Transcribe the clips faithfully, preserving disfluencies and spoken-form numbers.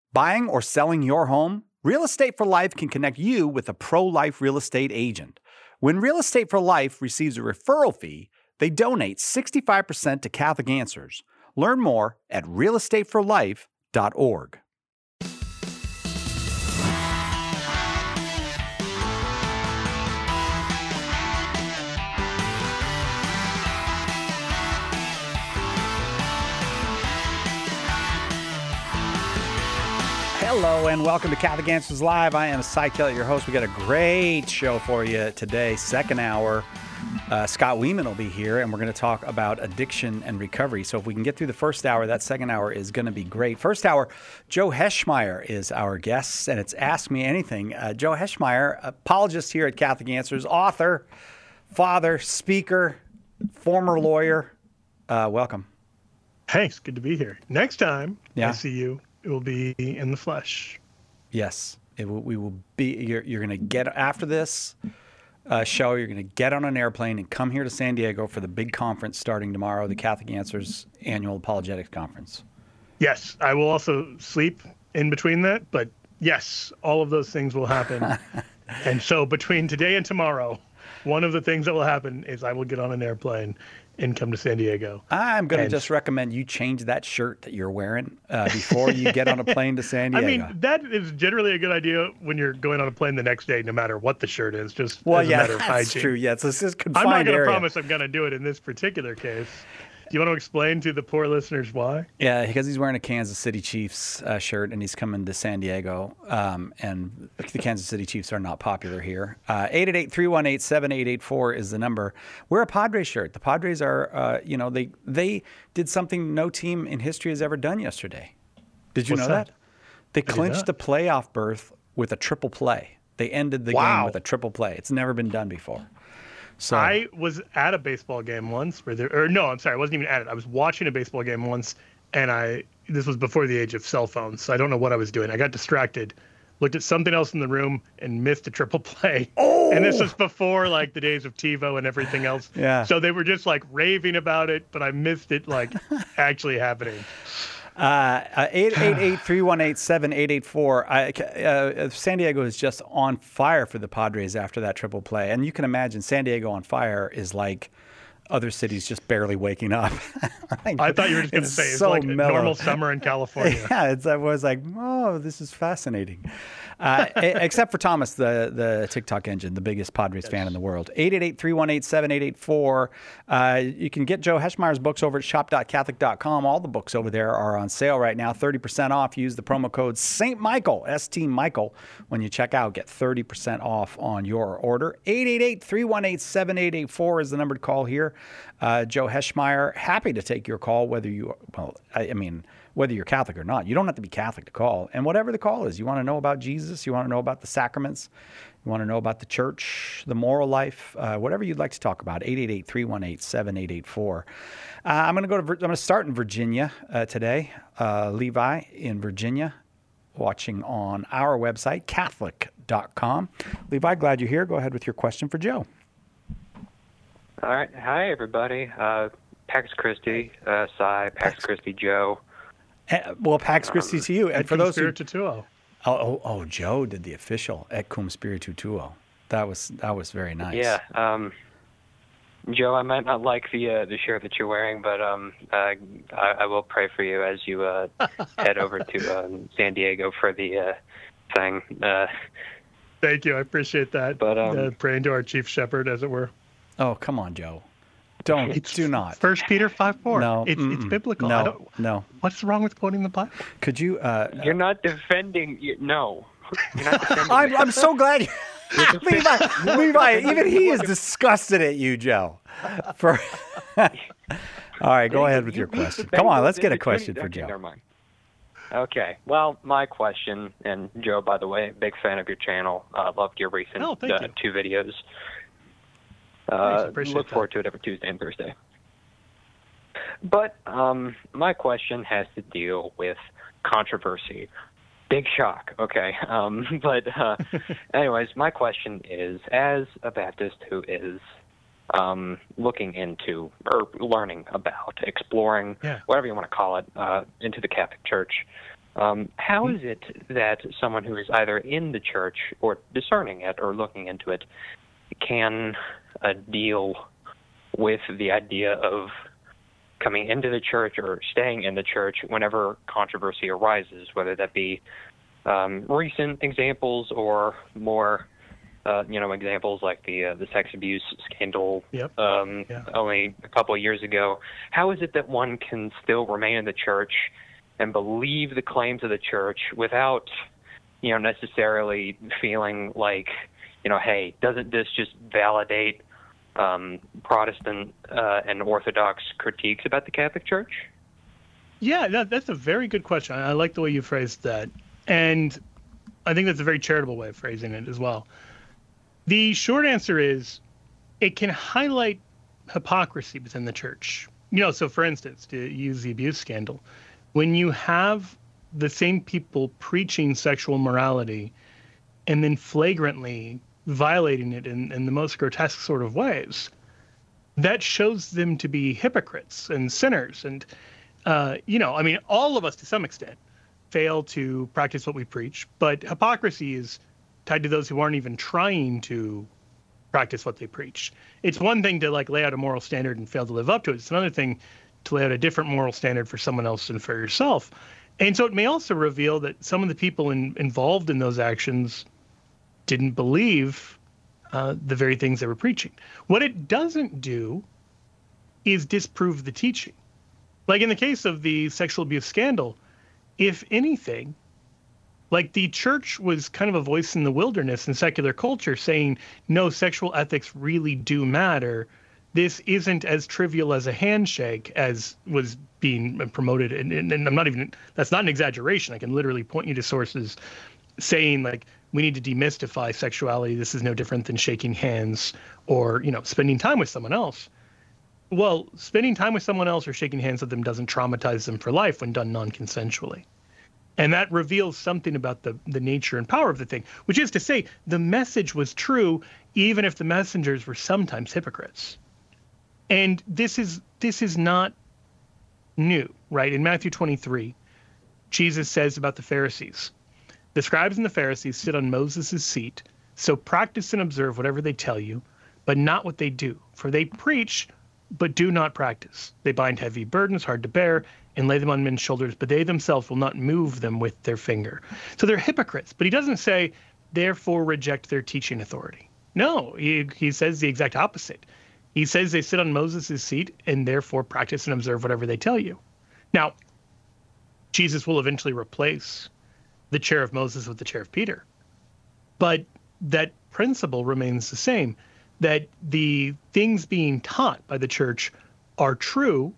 Buying or selling your home? Real Estate for Life can connect you with a pro-life real estate agent. When Real Estate for Life receives a referral fee, they donate sixty-five percent to Catholic Answers. Learn more at real estate for life dot org. Hello and welcome to Catholic Answers Live. I am Cy Kellett, your host. We got a great show for you today. Second hour, uh, Scott Weeman will be here, and we're going to talk about addiction and recovery. So if we can get through the first hour, that second hour is going to be great. First hour, Joe Heschmeyer is our guest, and it's Ask Me Anything. Uh, Joe Heschmeyer, apologist here at Catholic Answers, author, father, speaker, former lawyer. Uh, welcome. Hey, it's good to be here. Next time yeah. I see you, it will be in the flesh. Yes, it will, we will be. You're, you're going to get after this uh, show. You're going to get on an airplane and come here to San Diego for the big conference starting tomorrow, the Catholic Answers Annual Apologetics Conference. Yes, I will also sleep in between that, but yes, all of those things will happen. And so between today and tomorrow, one of the things that will happen is I will get on an airplane and come to San Diego. I'm going to just recommend you change that shirt that you're wearing uh, before you get on a plane to San Diego. I mean, that is generally a good idea when you're going on a plane the next day, no matter what the shirt is, just well, as yeah, a matter of hygiene. That's true. Yes, this is confined I'm not going to area. promise I'm going to do it in this particular case. Do you want to explain to the poor listeners why? Yeah, because he's wearing a Kansas City Chiefs uh, shirt, and he's coming to San Diego, um, and the Kansas City Chiefs are not popular here. Uh, eight eight eight, three one eight, seven eight eight four is the number. Wear a Padres shirt. The Padres are, uh, you know, they they did something no team in history has ever done yesterday. Did you What's know that? that? They I clinched the did playoff berth with a triple play. They ended the Wow. game with a triple play. It's never been done before. So I was at a baseball game once where there, or no, I'm sorry, I wasn't even at it. I was watching a baseball game once, and I, this was before the age of cell phones, so I don't know what I was doing. I got distracted, looked at something else in the room, and missed a triple play. Oh! And this was before like the days of TiVo and everything else. Yeah. So they were just like raving about it, but I missed it like actually happening. Uh, uh, eight eight eight, three one eight, seven eight eight four. I, uh, San Diego is just on fire for the Padres after that triple play. And you can imagine San Diego on fire is like other cities just barely waking up. like, I thought you were just going to say it's so like mellow. a normal summer in California. Yeah, it's, I was like, oh, this is fascinating. Uh, except for Thomas, the the TikTok engine, the biggest Padres Yes. fan in the world. eight eight eight, three one eight, seven eight eight four. Uh, you can get Joe Heschmeyer's books over at shop dot catholic dot com. All the books over there are on sale right now. thirty percent off. Use the promo code Saint Michael, S T Michael, when you check out. Get thirty percent off on your order. eight eight eight, three one eight, seven eight eight four is the number to call here. Uh, Joe Heschmeyer, happy to take your call, whether you, well, I, I mean, whether you're Catholic or not. You don't have to be Catholic to call. And whatever the call is, you want to know about Jesus, you want to know about the sacraments, you want to know about the church, the moral life, uh, whatever you'd like to talk about, eight eight eight, three one eight, seven eight eight four. Uh, I'm going to go to, I'm going to start in Virginia uh, today. Uh, Levi in Virginia, watching on our website, catholic dot com. Levi, glad you're here. Go ahead with your question for Joe. All right. Hi, everybody. Uh, Pax Christi, uh, Cy, Pax, Pax- Christi, Joe. Uh, well, Pax Christi to you. And Et for cum those who, spiritu tuo. oh, oh, oh, Joe did the official Et cum spiritu tuo. That was that was very nice. Yeah. Um, Joe, I might not like the uh, the shirt that you're wearing, but um, uh, I, I will pray for you as you uh, head over to um, San Diego for the uh, thing. Uh, Thank you. I appreciate that. But, um, uh, praying to our chief shepherd, as it were. Oh, come on, Joe. Don't It's do not. First Peter five four. No, it's, it's mm-mm. biblical. No, I don't, no. what's wrong with quoting the Bible? Could you? Uh, you're not defending. You, no. You're not defending. I'm I'm so glad. You, Levi, Levi, even he is Look, disgusted at you, Joe. For. All right, go ahead with your You- you question. defend Come on, those let's get a in between. question for Okay, Joe. never mind. Okay. Well, my question, and Joe, by the way, big fan of your channel. Uh, loved your recent Oh, thank uh, you. two videos. Thanks, I Uh, appreciate look that. forward to it every Tuesday and Thursday. But um, my question has to deal with controversy. Big shock, okay. Um, but uh, anyways, my question is, as a Baptist who is um, looking into or learning about, exploring, Yeah. whatever you want to call it, uh, into the Catholic Church, Um, how is it that someone who is either in the church or discerning it or looking into it can uh, deal with the idea of coming into the church or staying in the church whenever controversy arises, whether that be um, recent examples or more, uh, you know, examples like the uh, the sex abuse scandal Yep. um, Yeah. only a couple of years ago? How is it that one can still remain in the church and believe the claims of the church without, you know, necessarily feeling like, you know, hey, doesn't this just validate um, Protestant uh, and Orthodox critiques about the Catholic Church? Yeah, that, that's a very good question. I like the way you phrased that. And I think that's a very charitable way of phrasing it as well. The short answer is it can highlight hypocrisy within the church. You know, so for instance, to use the abuse scandal, when you have the same people preaching sexual morality and then flagrantly violating it in, in the most grotesque sort of ways, that shows them to be hypocrites and sinners. And, uh, you know, I mean, all of us to some extent fail to practice what we preach, but hypocrisy is tied to those who aren't even trying to practice what they preach. It's one thing to like lay out a moral standard and fail to live up to it. It's another thing to lay out a different moral standard for someone else and for yourself. And so it may also reveal that some of the people in, involved in those actions didn't believe uh, the very things they were preaching. What it doesn't do is disprove the teaching. Like in the case of the sexual abuse scandal, if anything, like the church was kind of a voice in the wilderness in secular culture saying, no, sexual ethics really do matter. This isn't as trivial as a handshake as was being promoted. And, and, and I'm not even, that's not an exaggeration. I can literally point you to sources saying like, we need to demystify sexuality. This is no different than shaking hands or, you know, spending time with someone else. Well, spending time with someone else or shaking hands with them doesn't traumatize them for life when done non-consensually. And that reveals something about the, the nature and power of the thing, which is to say the message was true, even if the messengers were sometimes hypocrites. And this is this is not new, right? In Matthew twenty-three, Jesus says about the Pharisees, the scribes and the Pharisees sit on Moses' seat, so practice and observe whatever they tell you, but not what they do. For they preach, but do not practice. They bind heavy burdens, hard to bear, and lay them on men's shoulders, but they themselves will not move them with their finger. So they're hypocrites. But he doesn't say, therefore reject their teaching authority. No, he, he says the exact opposite. He says they sit on Moses' seat and therefore practice and observe whatever they tell you. Now, Jesus will eventually replace the chair of Moses with the chair of Peter. But that principle remains the same, that the things being taught by the church are true,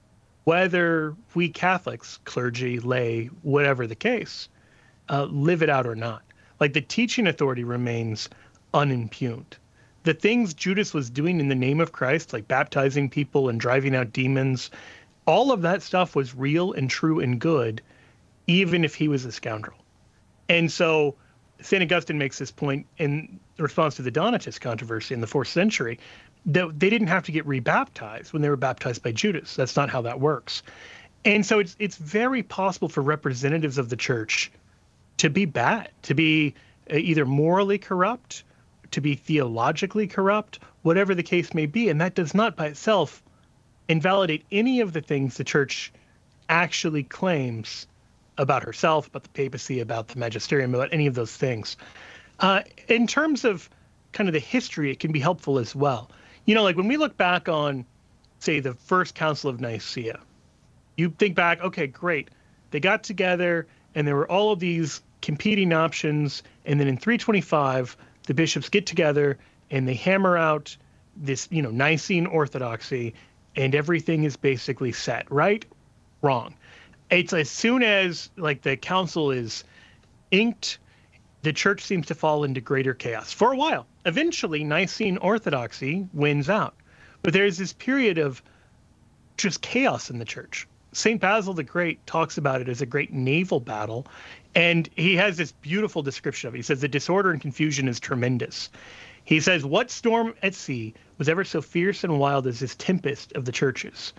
whether we Catholics, clergy, lay, whatever the case, uh, live it out or not. Like the teaching authority remains unimpugned. The things Judas was doing in the name of Christ, like baptizing people and driving out demons, all of that stuff was real and true and good, even if he was a scoundrel. And so Saint Augustine makes this point in response to the Donatist controversy in the fourth century, that they didn't have to get rebaptized when they were baptized by Judas. That's not how that works. And so it's it's very possible for representatives of the church to be bad, to be either morally corrupt, to be theologically corrupt, whatever the case may be. And that does not by itself invalidate any of the things the church actually claims about herself, about the papacy, about the magisterium, about any of those things. Uh, in terms of kind of the history, it can be helpful as well. You know, like when we look back on, say, the First Council of Nicaea, you think back, okay, great. They got together and there were all of these competing options. And then in three twenty-five, the bishops get together and they hammer out this, you know, Nicene orthodoxy, and everything is basically set, right? Wrong. It's as soon as like the council is inked, the church seems to fall into greater chaos for a while. Eventually, Nicene orthodoxy wins out. But there's this period of just chaos in the church. Saint Basil the Great talks about it as a great naval battle, and he has this beautiful description of it. He says the disorder and confusion is tremendous. He says, what storm at sea was ever so fierce and wild as this tempest of the churches?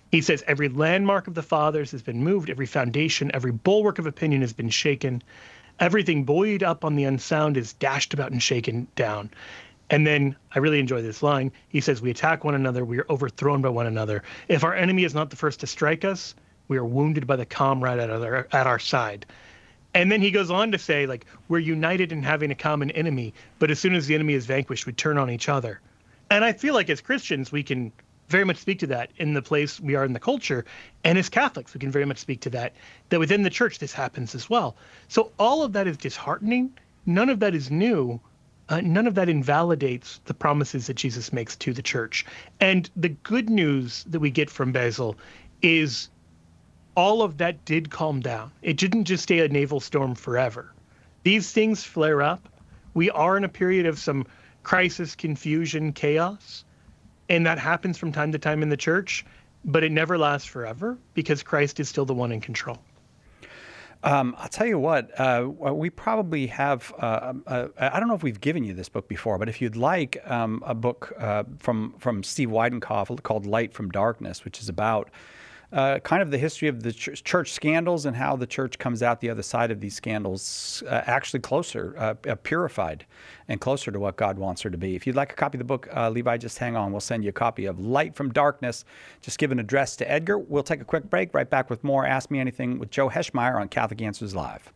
He says, every landmark of the fathers has been moved, every foundation, every bulwark of opinion has been shaken. Everything buoyed up on the unsound is dashed about and shaken down. And then I really enjoy this line. He says, we attack one another, we are overthrown by one another. If our enemy is not the first to strike us, we are wounded by the comrade at our, at our side. And then he goes on to say, like, we're united in having a common enemy, but as soon as the enemy is vanquished, we turn on each other. And I feel like as Christians, we can very much speak to that in the place we are in the culture. And as Catholics, we can very much speak to that, that within the church, this happens as well. So all of that is disheartening. None of that is new. Uh, none of that invalidates the promises that Jesus makes to the church. And the good news that we get from Basil is all of that did calm down. It didn't just stay a naval storm forever. These things flare up. We are in a period of some crisis, confusion, chaos, and that happens from time to time in the church, but it never lasts forever because Christ is still the one in control. Um, I'll tell you what, uh, we probably have, uh, uh, I don't know if we've given you this book before, but if you'd like um, a book uh, from, from Steve Weidenkopf called Light from Darkness, which is about Uh, kind of the history of the ch- church scandals and how the church comes out the other side of these scandals uh, actually closer, uh, uh, purified and closer to what God wants her to be. If you'd like a copy of the book, uh, Levi, just hang on. We'll send you a copy of Light from Darkness. Just give an address to Edgar. We'll take a quick break. Right back with more Ask Me Anything with Joe Heschmeyer on Catholic Answers Live.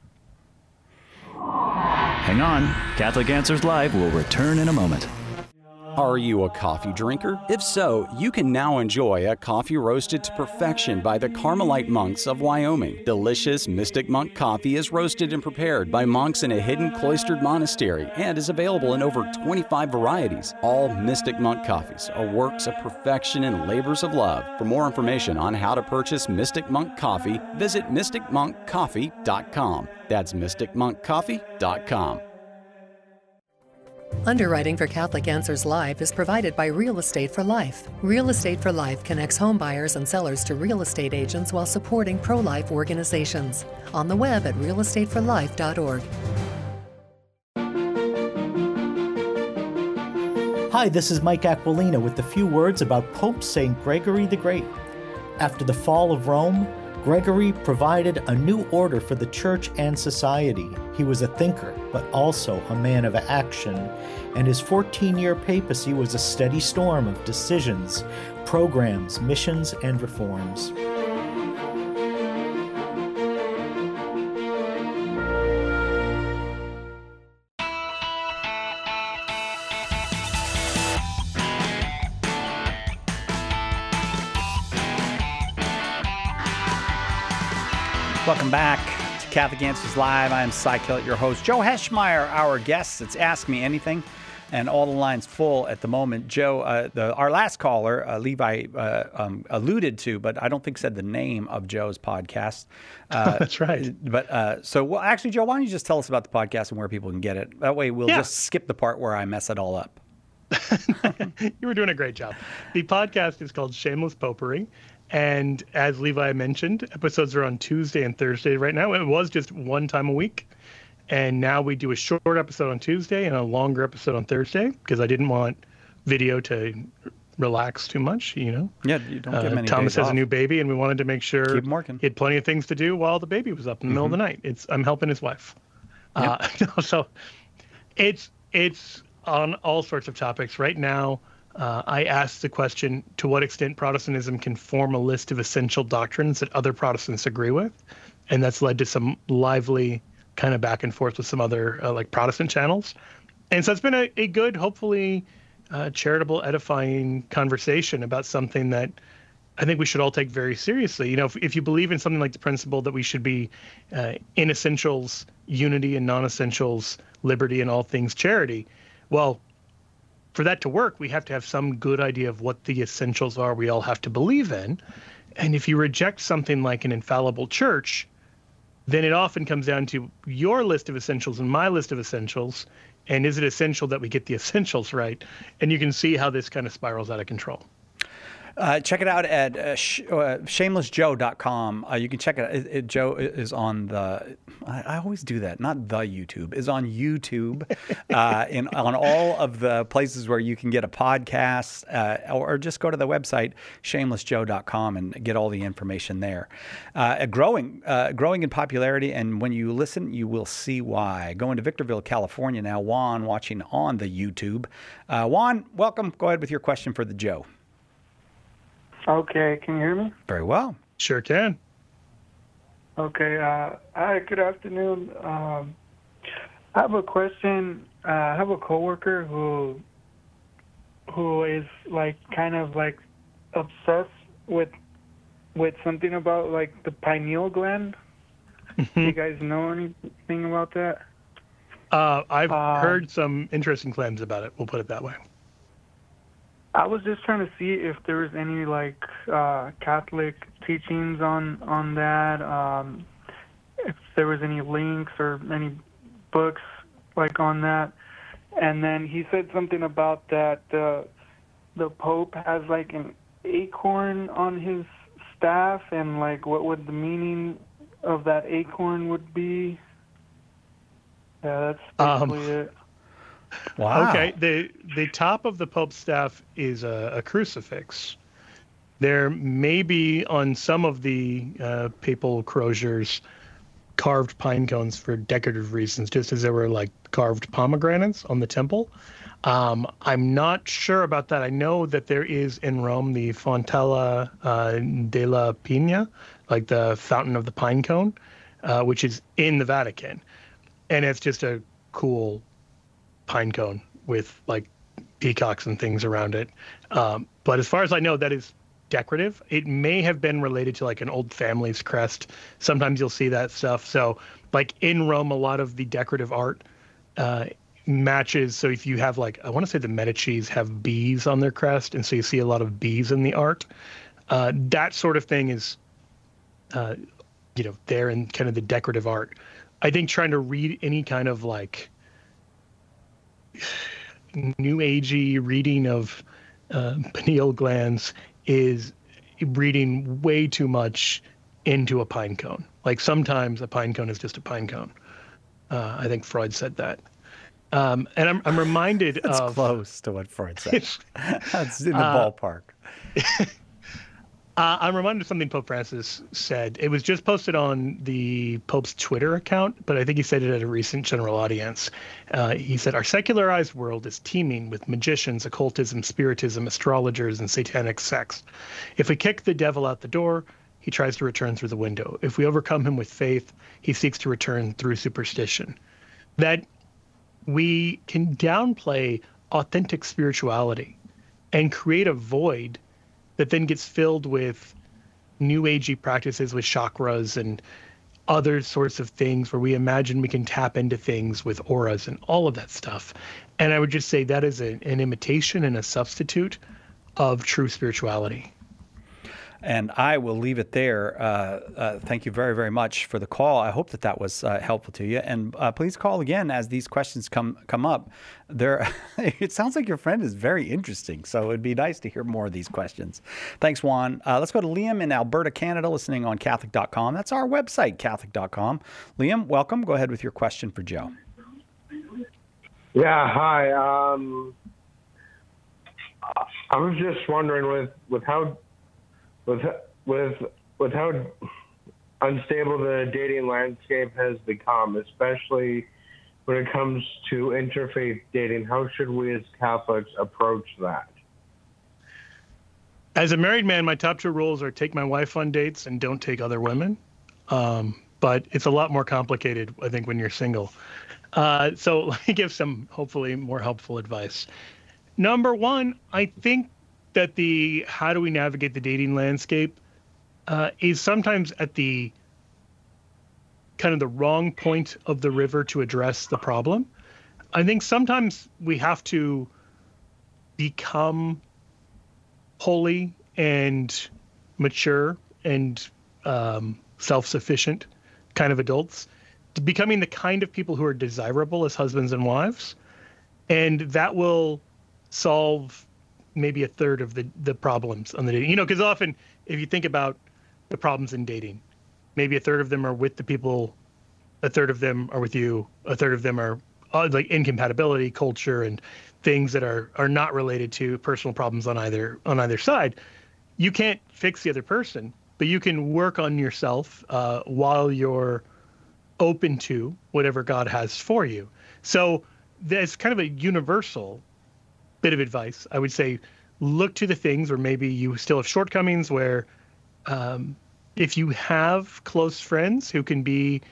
Hang on. Catholic Answers Live will return in a moment. Are you a coffee drinker? If so, you can now enjoy a coffee roasted to perfection by the Carmelite monks of Wyoming. Delicious Mystic Monk coffee is roasted and prepared by monks in a hidden cloistered monastery and is available in over twenty-five varieties. All Mystic Monk coffees are works of perfection and labors of love. For more information on how to purchase Mystic Monk coffee, visit mystic monk coffee dot com. That's mystic monk coffee dot com. Underwriting for Catholic Answers Live is provided by Real Estate for Life. Real Estate for Life connects home buyers and sellers to real estate agents while supporting pro-life organizations. On the web at real estate for life dot org. Hi, this is Mike Aquilina with a few words about Pope Saint Gregory the Great. After the fall of Rome, Gregory provided a new order for the church and society. He was a thinker, but also a man of action, and his fourteen-year papacy was a steady storm of decisions, programs, missions, and reforms. Welcome back to Catholic Answers Live. I am Cy Kellett, your host. Joe Heschmeyer, our guest. It's Ask Me Anything, and all the lines full at the moment. Joe, uh, the, our last caller, uh, Levi, uh, um, alluded to, but I don't think said the name of Joe's podcast. Uh, That's right. But uh, so, well, actually, Joe, why don't you just tell us about the podcast and where people can get it? That way, we'll Yeah. just skip the part where I mess it all up. You were doing a great job. The podcast is called Shameless Popery. And as Levi mentioned, episodes are on Tuesday and Thursday right now. It was just one time a week. And now we do a short episode on Tuesday and a longer episode on Thursday because I didn't want video to relax too much, you know. Yeah, you don't get Uh, many Thomas days has off. a new baby, and we wanted to make sure Keep 'em working. he had plenty of things to do while the baby was up in the middle of the night. It's I'm helping his wife. Uh, so it's it's on all sorts of topics. Right now, uh, I asked the question, to what extent Protestantism can form a list of essential doctrines that other Protestants agree with? And that's led to some lively kind of back and forth with some other uh, like Protestant channels. And so it's been a, a good, hopefully uh, charitable, edifying conversation about something that I think we should all take very seriously. You know, if, if you believe in something like the principle that we should be uh, in essentials, unity, and non-essentials, liberty, and all things charity, well, for that to work, we have to have some good idea of what the essentials are we all have to believe in. And if you reject something like an infallible church, then it often comes down to your list of essentials and my list of essentials. And is it essential that we get the essentials right? And you can see how this kind of spirals out of control. Uh, check it out at uh, sh- uh, shameless joe dot com. Uh, you can check it out. It, it, Joe is on the, I, I always do that, not the YouTube, is on YouTube, uh, in, on all of the places where you can get a podcast, uh, or, or just go to the website, shameless joe dot com, and get all the information there. Uh, growing, uh, growing in popularity, and when you listen, you will see why. Going to Victorville, California now. Juan watching on the YouTube. Uh, Juan, welcome. Go ahead with your question for the Joe. Okay, can you hear me? Very well. Sure can. Okay, uh, hi, good afternoon. Um, I have a question. Uh, I have a coworker who who is like kind of like obsessed with with something about like the pineal gland. Do you guys know anything about that? Uh, I've Uh, heard some interesting claims about it. We'll put it that way. I was just trying to see if there was any like uh, Catholic teachings on on that. Um, if there was any links or any books like on that. And then he said something about that uh, the Pope has like an acorn on his staff, and like what would the meaning of that acorn would be. Yeah, that's basically Um, it. Wow. Okay. The the top of the Pope's staff is a, a crucifix. There may be on some of the uh, papal croziers carved pine cones for decorative reasons, just as there were like carved pomegranates on the temple. Um, I'm not sure about that. I know that there is in Rome the Fontella uh, della Pina, like the fountain of the pine cone, uh, which is in the Vatican. And it's just a cool pine cone with like peacocks and things around it. Um, but as far as I know, that is decorative. It may have been related to like an old family's crest. Sometimes you'll see that stuff. So like in Rome, a lot of the decorative art uh, matches. So if you have like, I want to say the Medicis have bees on their crest. And so you see a lot of bees in the art. Uh, that sort of thing is, uh, you know, there in kind of the decorative art. I think trying to read any kind of like new agey reading of uh, pineal glands is reading way too much into a pine cone. Like sometimes a pine cone is just a pine cone. Uh, I think Freud said that. Um, and I'm I'm reminded That's of close to what Freud said. That's in the Uh, ballpark. Uh, I'm reminded of something Pope Francis said. It was just posted on the Pope's Twitter account, but I think he said it at a recent general audience. Uh, he said, "Our secularized world is teeming with magicians, occultism, spiritism, astrologers, and satanic sects. If we kick the devil out the door, he tries to return through the window. If we overcome him with faith, he seeks to return through superstition." That we can downplay authentic spirituality and create a void that then gets filled with new agey practices with chakras and other sorts of things where we imagine we can tap into things with auras and all of that stuff. And I would just say that is a, an imitation and a substitute of true spirituality. And I will leave it there. Uh, uh, thank you very, very much for the call. I hope that that was uh, helpful to you. And uh, please call again as these questions come come up. There, it sounds like your friend is very interesting, so it'd be nice to hear more of these questions. Thanks, Juan. Uh, let's go to Liam in Alberta, Canada, listening on Catholic dot com. That's our website, Catholic dot com. Liam, welcome. Go ahead with your question for Joe. Yeah, hi. Um, I was just wondering with, with how with with with how unstable the dating landscape has become, especially when it comes to interfaith dating, how should we as Catholics approach that? As a married man, my top two rules are take my wife on dates and don't take other women. Um, but it's a lot more complicated, I think, when you're single. Uh, so let me give some, hopefully, more helpful advice. Number one, I think that the how do we navigate the dating landscape uh, is sometimes at the kind of the wrong point of the river to address the problem. I think sometimes we have to become holy and mature and um, self-sufficient kind of adults, to becoming the kind of people who are desirable as husbands and wives. And that will solve maybe a third of the, the problems on the dating. You know, because often if you think about the problems in dating, maybe a third of them are with the people, a third of them are with you, a third of them are uh, like incompatibility, culture, and things that are are not related to personal problems on either on either side. You can't fix the other person, but you can work on yourself uh, while you're open to whatever God has for you. So there's kind of a universal bit of advice. I would say, look to the things where maybe you still have shortcomings, where um, if you have close friends who can be,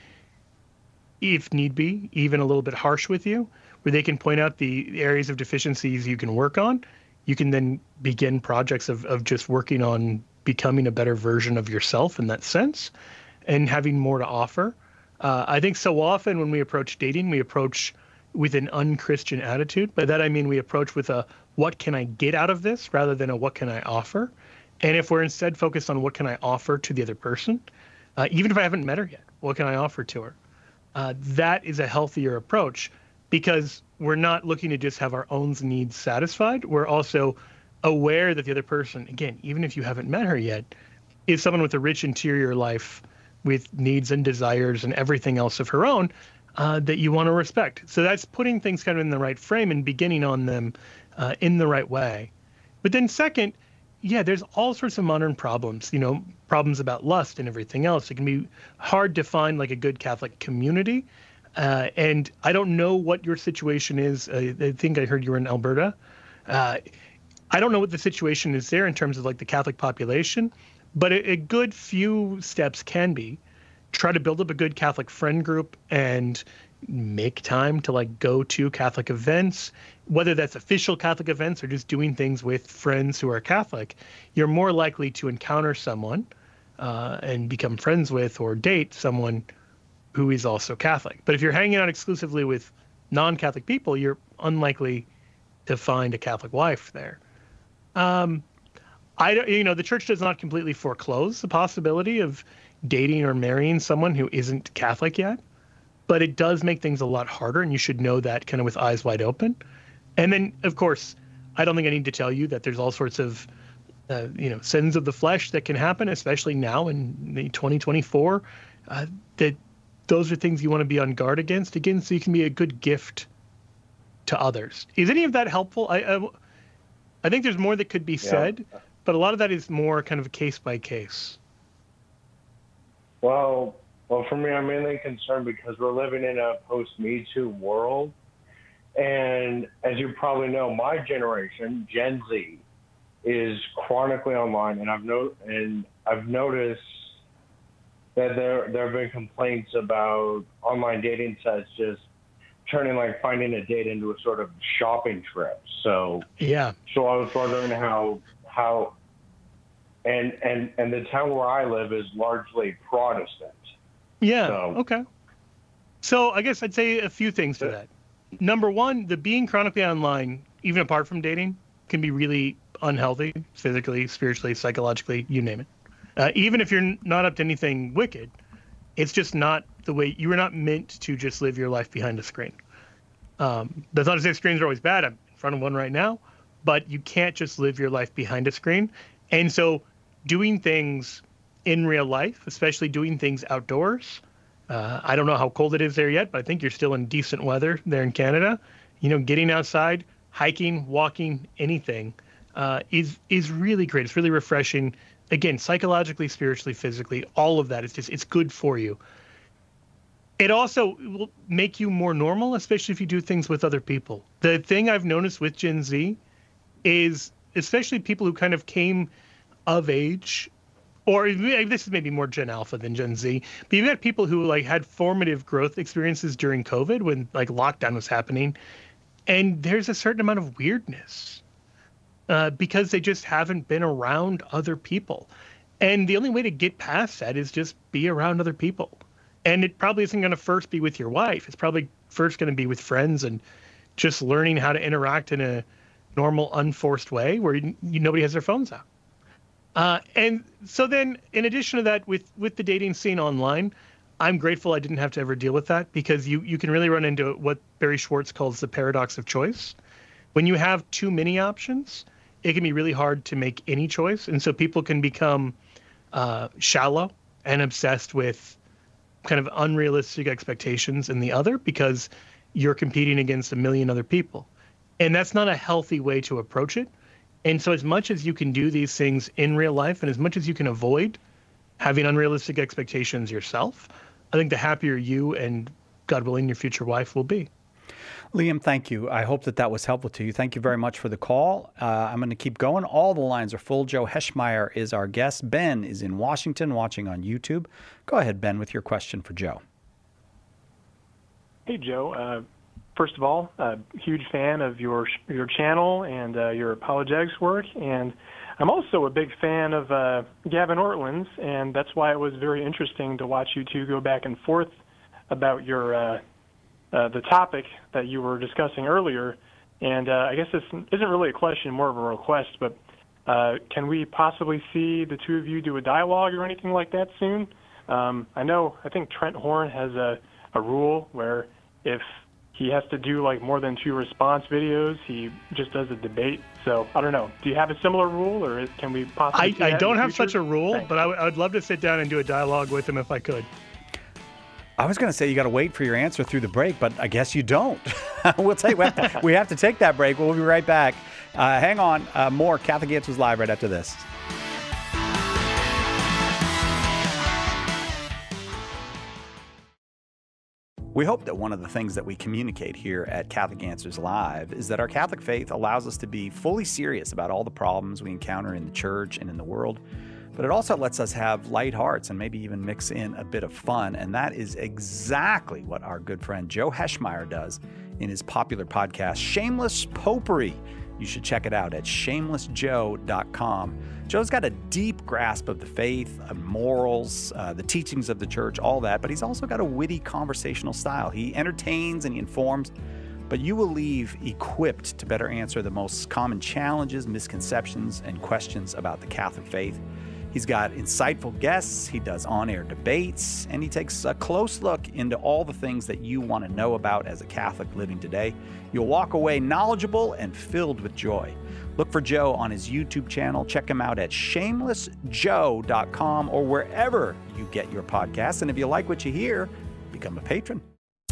if need be, even a little bit harsh with you, where they can point out the areas of deficiencies you can work on, you can then begin projects of, of just working on becoming a better version of yourself in that sense and having more to offer. Uh, I think so often when we approach dating, we approach with an unchristian attitude. By that I mean we approach with a what can I get out of this rather than a what can I offer. And if we're instead focused on what can I offer to the other person, uh, even if I haven't met her yet, what can I offer to her? Uh, that is a healthier approach, because we're not looking to just have our own needs satisfied. We're also aware that the other person, again, even if you haven't met her yet, is someone with a rich interior life with needs and desires and everything else of her own uh, that you want to respect. So that's putting things kind of in the right frame and beginning on them uh, in the right way. But then second, yeah, there's all sorts of modern problems, you know, problems about lust and everything else. It can be hard to find like a good Catholic community. Uh, and I don't know what your situation is. I, I think I heard you were in Alberta. Uh, I don't know what the situation is there in terms of like the Catholic population, but a, a good few steps can be try to build up a good Catholic friend group and make time to like go to Catholic events, whether that's official Catholic events or just doing things with friends who are Catholic. You're more likely to encounter someone uh, and become friends with or date someone who is also Catholic. But if you're hanging out exclusively with non-Catholic people, you're unlikely to find a Catholic wife there. Um, I don't, you know, the church does not completely foreclose the possibility of dating or marrying someone who isn't Catholic yet, but it does make things a lot harder, and you should know that kind of with eyes wide open. And then, of course, I don't think I need to tell you that there's all sorts of, uh, you know, sins of the flesh that can happen, especially now in twenty twenty-four, uh, that those are things you want to be on guard against, again, so you can be a good gift to others. Is any of that helpful? I, I, I think there's more that could be said, yeah. But a lot of that is more kind of case by case. Well, well, for me, I'm mainly concerned because we're living in a post-Me Too world. And as you probably know, my generation, Gen Z, is chronically online, and I've no, and I've noticed that there there have been complaints about online dating sites just turning like finding a date into a sort of shopping trip. So yeah. So I was wondering how how and and and the town where I live is largely Protestant. Yeah. So, okay. So I guess I'd say a few things to that. Number one, the being chronically online, even apart from dating, can be really unhealthy, physically, spiritually, psychologically, you name it. Uh, even if you're not up to anything wicked, it's just not the way you were not meant to just live your life behind a screen. Um, that's not to say screens are always bad. I'm in front of one right now, but you can't just live your life behind a screen. And so doing things in real life, especially doing things outdoors, uh, I don't know how cold it is there yet, but I think you're still in decent weather there in Canada. You know, getting outside, hiking, walking, anything uh, is is really great. It's really refreshing. Again, psychologically, spiritually, physically, all of that is just, it's good for you. It also will make you more normal, especially if you do things with other people. The thing I've noticed with Gen Z is, especially people who kind of came of age, or this is maybe more Gen Alpha than Gen Z, but you've got people who like had formative growth experiences during COVID when like lockdown was happening. And there's a certain amount of weirdness. Uh, because they just haven't been around other people. And the only way to get past that is just be around other people. And it probably isn't going to first be with your wife. It's probably first going to be with friends and just learning how to interact in a normal, unforced way where you, you, nobody has their phones out. Uh, and so then, in addition to that, with, with the dating scene online, I'm grateful I didn't have to ever deal with that, because you, you can really run into what Barry Schwartz calls the paradox of choice. When you have too many options, it can be really hard to make any choice. And so people can become uh, shallow and obsessed with kind of unrealistic expectations in the other because you're competing against a million other people. And that's not a healthy way to approach it. And so as much as you can do these things in real life and as much as you can avoid having unrealistic expectations yourself, I think the happier you and, God willing, your future wife will be. Liam, thank you. I hope that that was helpful to you. Thank you very much for the call. Uh, I'm going to keep going. All the lines are full. Joe Heschmeyer is our guest. Ben is in Washington watching on YouTube. Go ahead, Ben, with your question for Joe. Hey, Joe. Uh, first of all, a huge fan of your your channel and uh, your apologetics work. And I'm also a big fan of uh, Gavin Ortland's, and that's why it was very interesting to watch you two go back and forth about your uh, uh, the topic that you were discussing earlier. And uh, I guess this isn't really a question, more of a request, but uh, can we possibly see the two of you do a dialogue or anything like that soon? Um, I know, I think Trent Horn has a, a rule where if he has to do like more than two response videos, he just does a debate. So I don't know. Do you have a similar rule, or is, can we possibly? I, see I that don't in the have future? such a rule, Thanks. but I, w- I would love to sit down and do a dialogue with him if I could. I was going to say you got to wait for your answer through the break, but I guess you don't. we'll take we have, to, we have to take that break. We'll be right back. Uh, hang on. Uh, more Catholic Answers Live right after this. We hope that one of the things that we communicate here at Catholic Answers Live is that our Catholic faith allows us to be fully serious about all the problems we encounter in the church and in the world, but it also lets us have light hearts and maybe even mix in a bit of fun, and that is exactly what our good friend Joe Heschmeyer does in his popular podcast, Shameless Popery. You should check it out at shameless joe dot com. Joe's got a deep grasp of the faith, of morals, uh, the teachings of the church, all that, but he's also got a witty conversational style. He entertains and he informs, but you will leave equipped to better answer the most common challenges, misconceptions, and questions about the Catholic faith. He's got insightful guests, he does on-air debates, and he takes a close look into all the things that you want to know about as a Catholic living today. You'll walk away knowledgeable and filled with joy. Look for Joe on his YouTube channel. Check him out at shameless joe dot com or wherever you get your podcasts. And if you like what you hear, become a patron.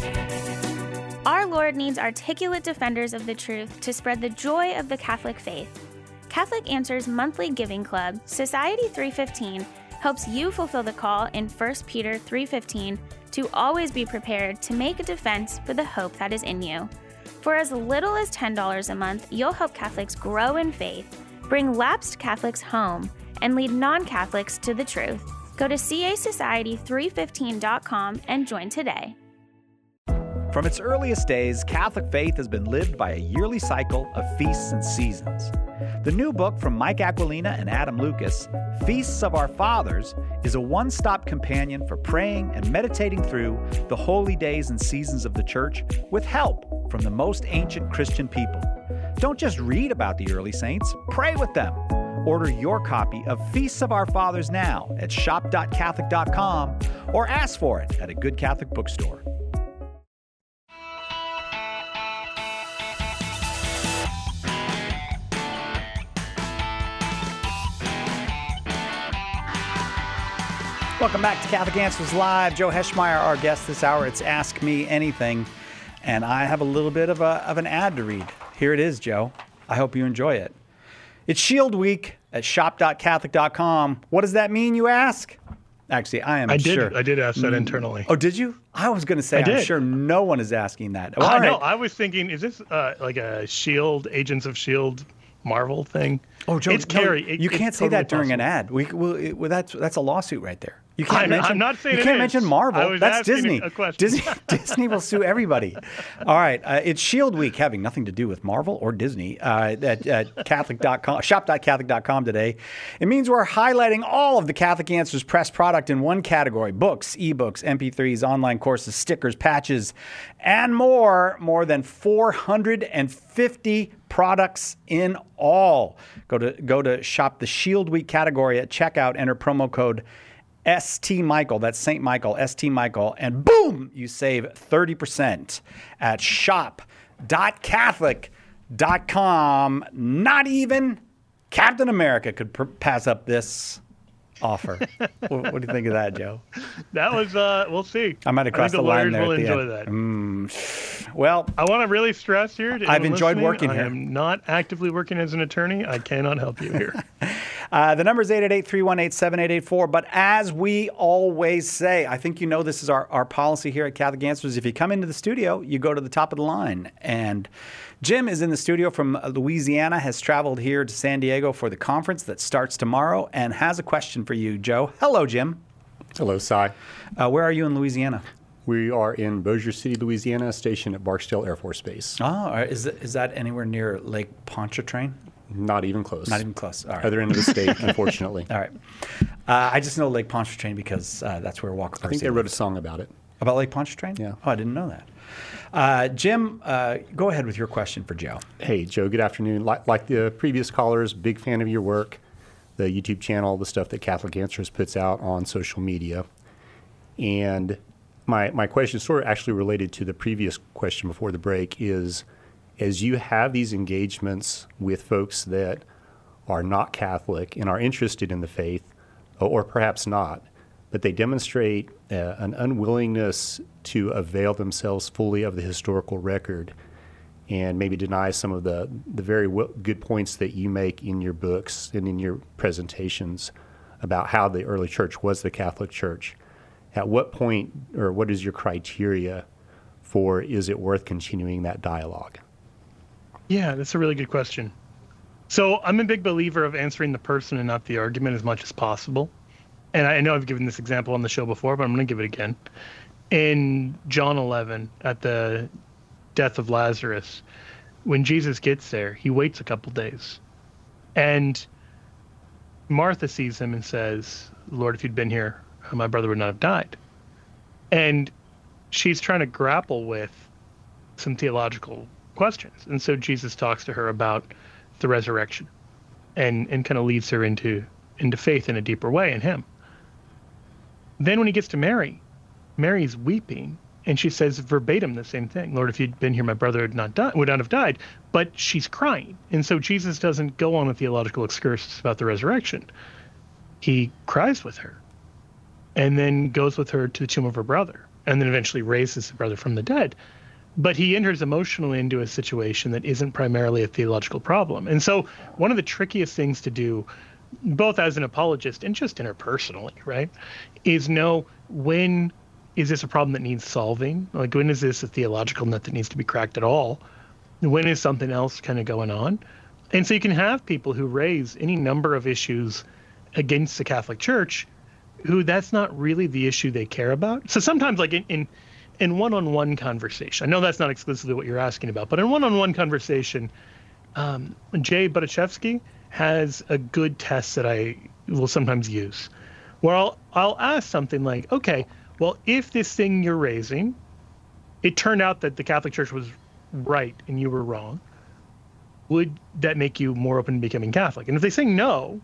Our Lord needs articulate defenders of the truth to spread the joy of the Catholic faith. Catholic Answers Monthly Giving Club, Society three fifteen, helps you fulfill the call in First Peter three fifteen to always be prepared to make a defense for the hope that is in you. For as little as ten dollars a month, you'll help Catholics grow in faith, bring lapsed Catholics home, and lead non-Catholics to the truth. Go to c a society three fifteen dot com and join today. From its earliest days, Catholic faith has been lived by a yearly cycle of feasts and seasons. The new book from Mike Aquilina and Adam Lucas, Feasts of Our Fathers, is a one-stop companion for praying and meditating through the holy days and seasons of the Church with help from the most ancient Christian people. Don't just read about the early saints, pray with them. Order your copy of Feasts of Our Fathers now at shop dot catholic dot com or ask for it at a good Catholic bookstore. Welcome back to Catholic Answers Live. Joe Heschmeyer, our guest this hour. It's Ask Me Anything. And I have a little bit of, a, of an ad to read. Here it is, Joe. I hope you enjoy it. It's Shield Week at shop dot catholic dot com. What does that mean, you ask? Actually, I am I sure. did. I did ask that internally. Oh, did you? I was going to say, I I'm did. sure no one is asking that. I All know. right. I was thinking, is this uh, like a Shield, Agents of Shield Marvel thing? Oh, Joe, it's no, Carrie. It- you it's can't say totally that during possible. an ad. We, we'll, it, well, that's that's a lawsuit right there. You can't I'm- mention. I'm not saying you it can't is. mention Marvel. I was That's asking Disney. a question. Disney. Disney will sue everybody. All right, uh, it's Shield Week, having nothing to do with Marvel or Disney. Uh, at, at Catholic dot com, shop dot catholic dot com today. It means we're highlighting all of the Catholic Answers press product in one category: books, ebooks, M P threes, online courses, stickers, patches, and more. More than four hundred fifty products in all. Go to go to shop the Shield Week category at checkout. Enter promo code S T Michael. That's Saint Michael, S T Michael, and boom, you save thirty percent at shop dot catholic dot com. Not even Captain America could pr- pass up this offer. what, what do you think of that, Joe? That was, uh, we'll see. I might have crossed I think the, the line lawyers there. will at the enjoy end. that. Mm. Well, I want to really stress here. To I've anyone enjoyed listening, working I here. I am not actively working as an attorney. I cannot help you here. Uh, the number is eight eight eight, three one eight, seven eight eight four. But as we always say, I think you know this is our, our policy here at Catholic Answers. If you come into the studio, you go to the top of the line. And Jim is in the studio from Louisiana, has traveled here to San Diego for the conference that starts tomorrow, and has a question for you, Joe. Hello, Jim. Hello, Cy. Uh, where are you in Louisiana? We are in Bossier City, Louisiana, stationed at Barksdale Air Force Base. Oh, is, that, is that anywhere near Lake Pontchartrain? Not even close. Not even close. All right. Other end of the state, unfortunately. All right. Uh, I just know Lake Pontchartrain because uh, that's where Walker Percy I think they wrote a song about it. About Lake Pontchartrain? Yeah. Oh, I didn't know that. Uh, Jim, uh, go ahead with your question for Joe. Hey, Joe, good afternoon. Like, like the previous callers, big fan of your work, the YouTube channel, the stuff that Catholic Answers puts out on social media. And my, my question is sort of actually related to the previous question before the break is, as you have these engagements with folks that are not Catholic and are interested in the faith, or perhaps not, but they demonstrate uh, an unwillingness to avail themselves fully of the historical record and maybe deny some of the, the very w- good points that you make in your books and in your presentations about how the early church was the Catholic Church. At what point, or what is your criteria for, is it worth continuing that dialogue? Yeah, that's a really good question. So I'm a big believer of answering the person and not the argument as much as possible. And I know I've given this example on the show before, but I'm going to give it again. In John eleven, at the death of Lazarus, when Jesus gets there, he waits a couple days. And Martha sees him and says, Lord, if you'd been here, my brother would not have died. And she's trying to grapple with some theological questions. And so Jesus talks to her about the resurrection and, and kind of leads her into, into faith in a deeper way in him. Then when he gets to Mary, Mary's weeping, and she says verbatim the same thing. Lord, if you'd been here, my brother would not, die, would not have died. But she's crying. And so Jesus doesn't go on a theological excursus about the resurrection. He cries with her and then goes with her to the tomb of her brother and then eventually raises the brother from the dead. But he enters emotionally into a situation that isn't primarily a theological problem. And so one of the trickiest things to do, both as an apologist and just interpersonally, right, is know when is this a problem that needs solving? Like, when is this a theological nut that needs to be cracked at all? When is something else kind of going on? And so you can have people who raise any number of issues against the Catholic Church who that's not really the issue they care about. So sometimes, like in, in in one-on-one conversation, I know that's not exclusively what you're asking about, but in one-on-one conversation, um, Jay Budichevsky has a good test that I will sometimes use, where I'll, I'll ask something like, okay, well, if this thing you're raising, it turned out that the Catholic Church was right and you were wrong, would that make you more open to becoming Catholic? And if they say no,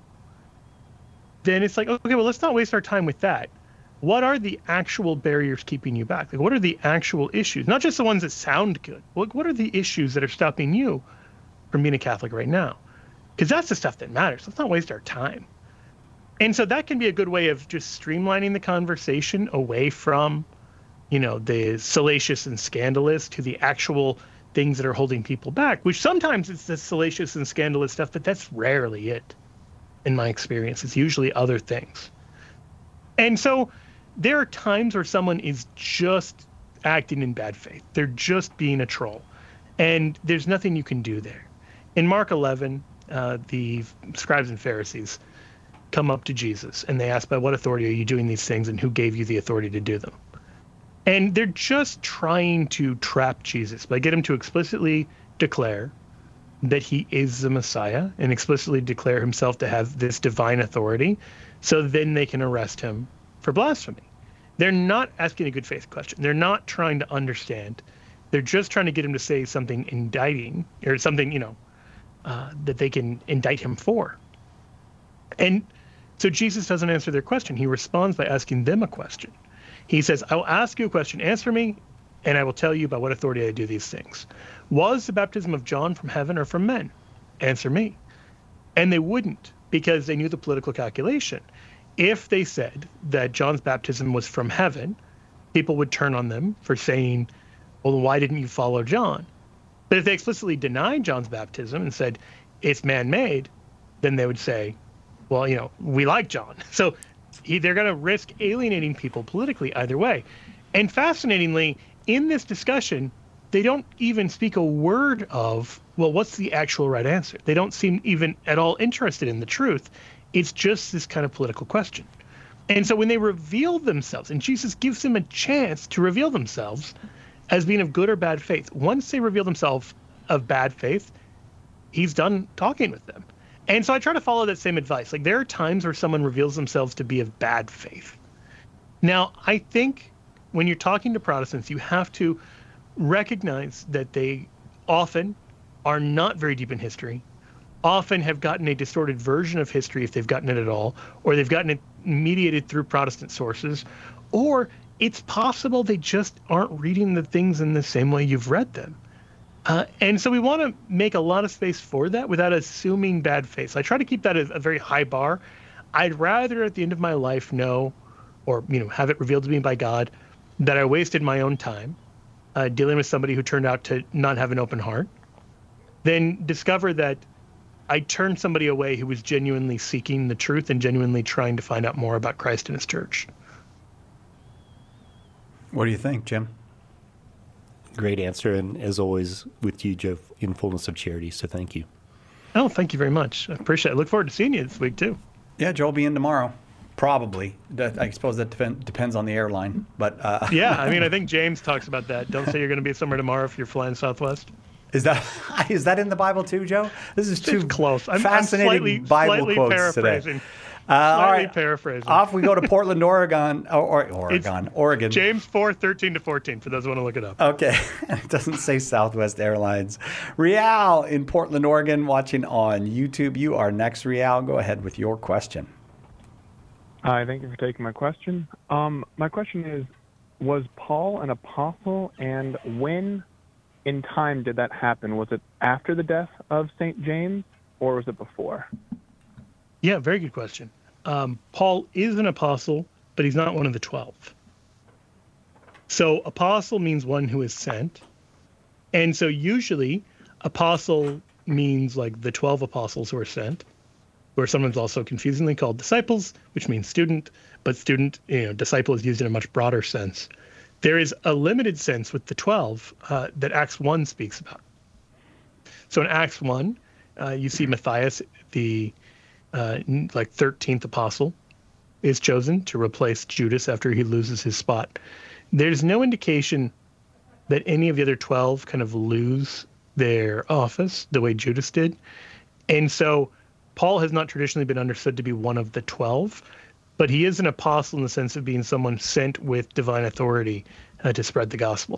then it's like, okay, well, let's not waste our time with that. What are the actual barriers keeping you back? Like, what are the actual issues? Not just the ones that sound good. What, what are the issues that are stopping you from being a Catholic right now? Because that's the stuff that matters. Let's not waste our time. And so that can be a good way of just streamlining the conversation away from, you know, the salacious and scandalous to the actual things that are holding people back, which sometimes it's the salacious and scandalous stuff, but that's rarely it. In my experience, it's usually other things. And so there are times where someone is just acting in bad faith. They're just being a troll. And there's nothing you can do there. In Mark eleven, uh, the scribes and Pharisees come up to Jesus and they ask, by what authority are you doing these things and who gave you the authority to do them? And they're just trying to trap Jesus by get him to explicitly declare that he is the Messiah and explicitly declare himself to have this divine authority, so then they can arrest him for blasphemy. They're not asking a good faith question. They're not trying to understand. They're just trying to get him to say something indicting, or something, you know, uh, that they can indict him for. And so Jesus doesn't answer their question. He responds by asking them a question. He says, I will ask you a question, answer me, and I will tell you by what authority I do these things. Was the baptism of John from heaven or from men? Answer me. And they wouldn't, because they knew the political calculation. If they said that John's baptism was from heaven, people would turn on them for saying, well, why didn't you follow John? But if they explicitly denied John's baptism and said it's man-made, then they would say, well, you know, we like John. So he, they're going to risk alienating people politically either way. And fascinatingly, in this discussion, they don't even speak a word of, well, what's the actual right answer? They don't seem even at all interested in the truth. It's just this kind of political question. And so when they reveal themselves, and Jesus gives them a chance to reveal themselves as being of good or bad faith, once they reveal themselves of bad faith, he's done talking with them. And so I try to follow that same advice. Like, there are times where someone reveals themselves to be of bad faith. Now, I think when you're talking to Protestants, you have to recognize that they often are not very deep in history, often have gotten a distorted version of history if they've gotten it at all, or they've gotten it mediated through Protestant sources, or it's possible they just aren't reading the things in the same way you've read them. Uh, and so we want to make a lot of space for that without assuming bad faith. So I try to keep that as a very high bar. I'd rather at the end of my life know, or you know, have it revealed to me by God, that I wasted my own time uh, dealing with somebody who turned out to not have an open heart, than discover that I turned somebody away who was genuinely seeking the truth and genuinely trying to find out more about Christ and his church. What do you think, Jim? Great answer, and as always, with you, Joe, in fullness of charity, so thank you. Oh, thank you very much. I appreciate it. I look forward to seeing you this week, too. Yeah, Joe will be in tomorrow. Probably. I suppose that depend, depends on the airline. But uh... yeah, I mean, I think James talks about that. Don't say you're going to be somewhere tomorrow if you're flying Southwest. Is that is that in the Bible too, Joe? This is too it's close. I'm, fascinating I'm slightly, Bible slightly quotes paraphrasing. today. Uh, all right, paraphrasing. Off we go to Portland, Oregon, or, or Oregon, it's Oregon. James four thirteen to fourteen for those who want to look it up. Okay, it doesn't say Southwest Airlines. Rial in Portland, Oregon, watching on YouTube. You are next, Rial. Go ahead with your question. Hi, thank you for taking my question. Um, my question is, was Paul an apostle, and when in time did that happen? Was it after the death of Saint James, or was it before? Yeah, very good question. Um, Paul is an apostle, but he's not one of the twelve. So apostle means one who is sent. And so usually apostle means like the twelve apostles who are sent, who are sometimes also confusingly called disciples, which means student, but student, you know, disciple is used in a much broader sense. There is a limited sense with the twelve uh, that Acts one speaks about. So in Acts one, uh, you see Matthias, the uh, like thirteenth apostle, is chosen to replace Judas after he loses his spot. There's no indication that any of the other twelve kind of lose their office the way Judas did. And so Paul has not traditionally been understood to be one of the twelve, but he is an apostle in the sense of being someone sent with divine authority uh, to spread the gospel.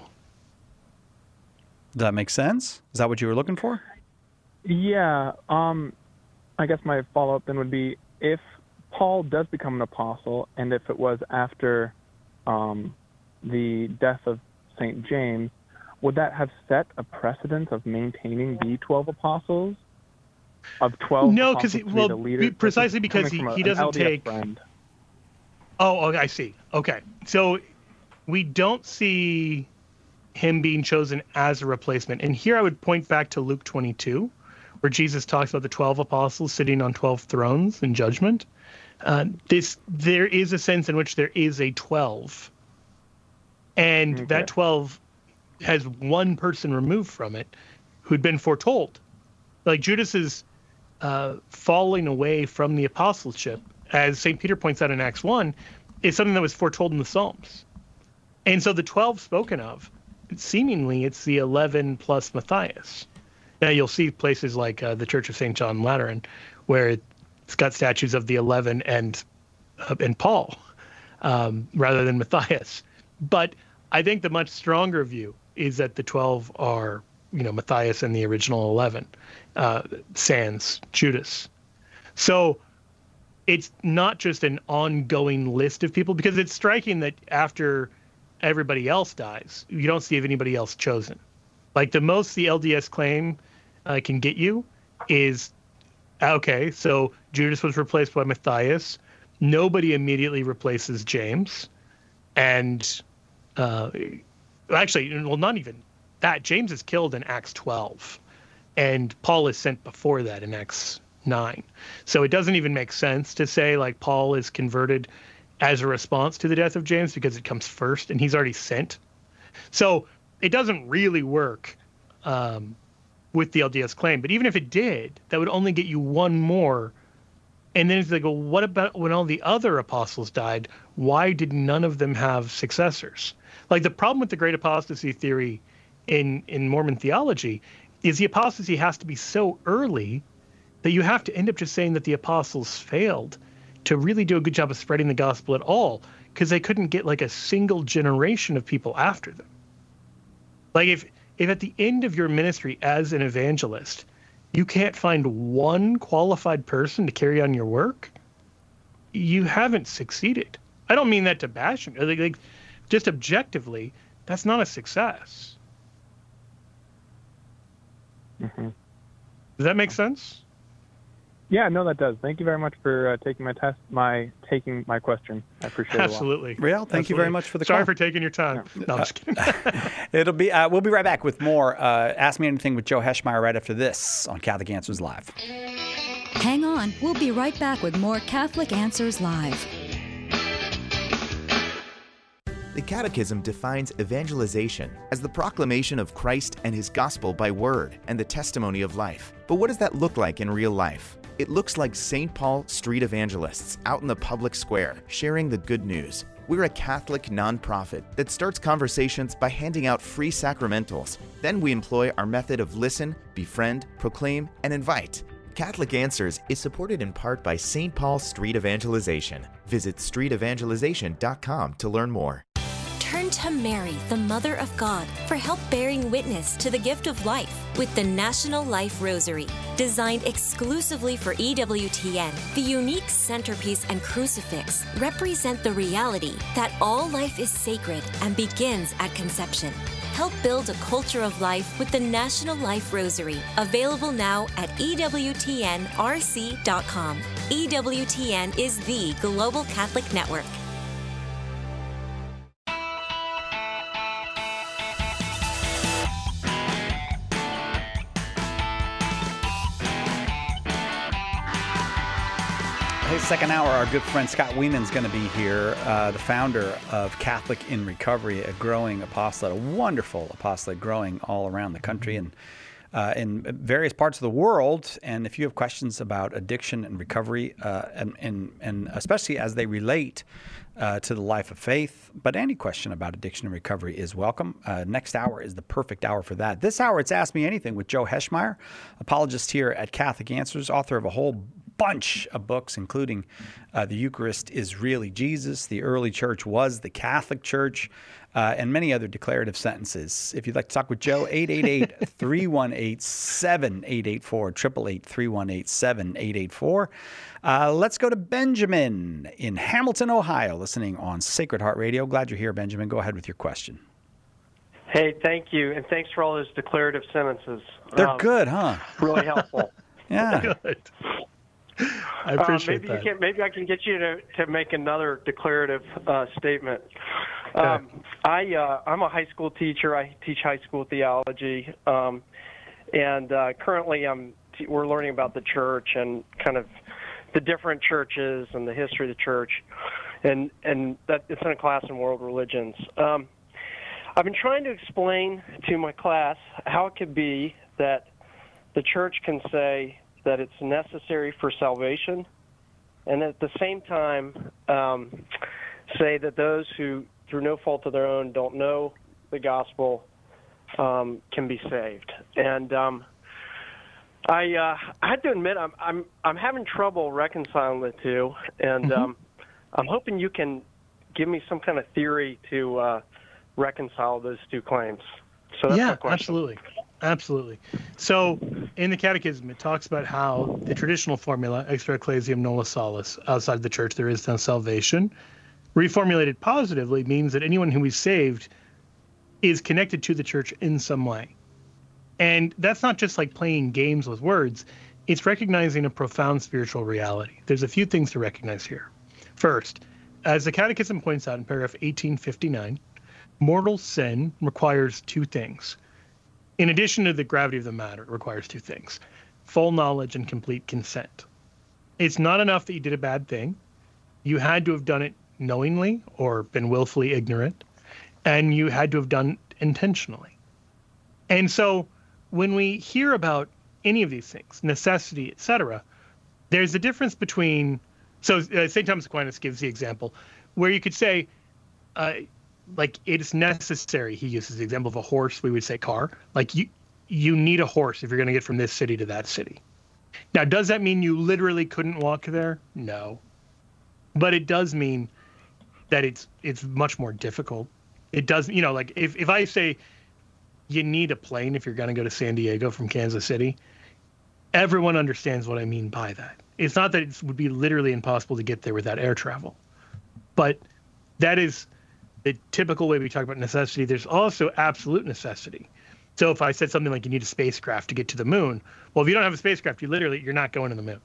Does that make sense? Is that what you were looking for? Yeah. Um, I guess my follow-up then would be, if Paul does become an apostle, and if it was after um, the death of Saint James, would that have set a precedent of maintaining the twelve apostles? Of twelve no, because he, well, be, precisely because he, a, he doesn't take. Friend. Oh, okay, I see. Okay, so we don't see him being chosen as a replacement. And here I would point back to Luke twenty-two, where Jesus talks about the twelve apostles sitting on twelve thrones in judgment. Uh, this there is a sense in which there is a twelve, and okay. that twelve has one person removed from it who'd been foretold. Like Judas's uh, falling away from the apostleship, as Saint Peter points out in Acts one, is something that was foretold in the Psalms. And so the twelve spoken of, seemingly it's the eleven plus Matthias. Now you'll see places like uh, the Church of Saint John Lateran, where it's got statues of the eleven and uh, and Paul, um, rather than Matthias. But I think the much stronger view is that the twelve are, you know, Matthias and the original eleven, uh, sans Judas. So it's not just an ongoing list of people, because it's striking that after everybody else dies, you don't see if anybody else chosen. Like the most the L D S claim uh, can get you is Okay, so Judas was replaced by Matthias. Nobody immediately replaces James. And uh, actually, well, not even that. James is killed in Acts twelve. And Paul is sent before that in Acts nine. So it doesn't even make sense to say like Paul is converted as a response to the death of James because it comes first and he's already sent. So it doesn't really work um, with the L D S claim. But even if it did, that would only get you one more. And then it's like, well, what about when all the other apostles died? Why did none of them have successors? Like the problem with the great apostasy theory in, in Mormon theology is the apostasy has to be so early that you have to end up just saying that the apostles failed to really do a good job of spreading the gospel at all because they couldn't get like a single generation of people after them. Like if if at the end of your ministry as an evangelist, you can't find one qualified person to carry on your work, you haven't succeeded. I don't mean that to bash him. Like, like, just objectively, that's not a success. Mm-hmm. Does that make sense? Yeah, no, that does. Thank you very much for uh, taking my test, my taking my question. I appreciate it. Absolutely. Real, thank Absolutely. you very much for the Sorry call. for taking your time. Yeah. No, I'm just kidding. It'll be. Uh, we'll be right back with more uh, Ask Me Anything with Joe Heschmeyer right after this on Catholic Answers Live. Hang on. We'll be right back with more Catholic Answers Live. The Catechism defines evangelization as the proclamation of Christ and His gospel by word and the testimony of life. But what does that look like in real life? It looks like Saint Paul street evangelists out in the public square sharing the good news. We're a Catholic nonprofit that starts conversations by handing out free sacramentals. Then we employ our method of listen, befriend, proclaim, and invite. Catholic Answers is supported in part by Saint Paul Street Evangelization. Visit street evangelization dot com to learn more. Turn to Mary, the Mother of God, for help bearing witness to the gift of life with the National Life Rosary. Designed exclusively for E W T N, the unique centerpiece and crucifix represent the reality that all life is sacred and begins at conception. Help build a culture of life with the National Life Rosary, available now at E W T N R C dot com. E W T N is the global Catholic network. Hey, second hour, our good friend Scott Wienan's going to be here, uh, the founder of Catholic in Recovery, a growing apostolate, a wonderful apostolate growing all around the country and uh, in various parts of the world. And if you have questions about addiction and recovery, uh, and, and, and especially as they relate uh, to the life of faith, but any question about addiction and recovery is welcome. Uh, next hour is the perfect hour for that. This hour, it's Ask Me Anything with Joe Heschmeyer, apologist here at Catholic Answers, author of a whole bunch of books, including uh, The Eucharist is Really Jesus, The Early Church Was the Catholic Church, uh, and many other declarative sentences. If you'd like to talk with Joe, eight eight eight, three one eight, seven eight eight four, eight eight eight, three one eight, seven eight eight four. Uh, let's go to Benjamin in Hamilton, Ohio, listening on Sacred Heart Radio. Glad you're here, Benjamin. Go ahead with your question. Hey, thank you, and thanks for all those declarative sentences. They're Um, good, huh? Really helpful. Yeah. Good. I appreciate uh, maybe that. You can, maybe I can get you to, to make another declarative uh, statement. Um, I uh, I'm a high school teacher. I teach high school theology, um, and uh, currently I'm t- we're learning about the church and kind of the different churches and the history of the church, and and that it's in a class in world religions. Um, I've been trying to explain to my class how it could be that the church can say that it's necessary for salvation, and at the same time um, say that those who, through no fault of their own, don't know the gospel um, can be saved. And um, I, uh, I had to admit I'm, I'm I'm having trouble reconciling the two, and Mm-hmm. um, I'm hoping you can give me some kind of theory to uh, reconcile those two claims. So that's yeah, my question. absolutely. Absolutely. So in the Catechism, it talks about how the traditional formula, extra ecclesiam nulla salus, outside the church there is no salvation, reformulated positively means that anyone who is saved is connected to the church in some way. And that's not just like playing games with words. it's recognizing a profound spiritual reality. There's a few things to recognize here. First, as the Catechism points out in paragraph eighteen fifty-nine, mortal sin requires two things. In addition to the gravity of the matter, it requires two things: full knowledge and complete consent. It's not enough that you did a bad thing. You had to have done it knowingly or been willfully ignorant, and you had to have done it intentionally. And so when we hear about any of these things, necessity, et cetera, there's a difference between, so uh, Saint Thomas Aquinas gives the example where you could say, uh, like, it's necessary. He uses the example of a horse. We would say car. Like, you, you need a horse if you're going to get from this city to that city. Now, does that mean you literally couldn't walk there? No. But it does mean that it's it's much more difficult. It does, you know, like if, if I say you need a plane if you're going to go to San Diego from Kansas City, everyone understands what I mean by that. It's not that it would be literally impossible to get there without air travel, but that is the typical way we talk about necessity. There's also absolute necessity. So if I said something like you need a spacecraft to get to the moon, well, if you don't have a spacecraft, you literally, you're not going to the moon.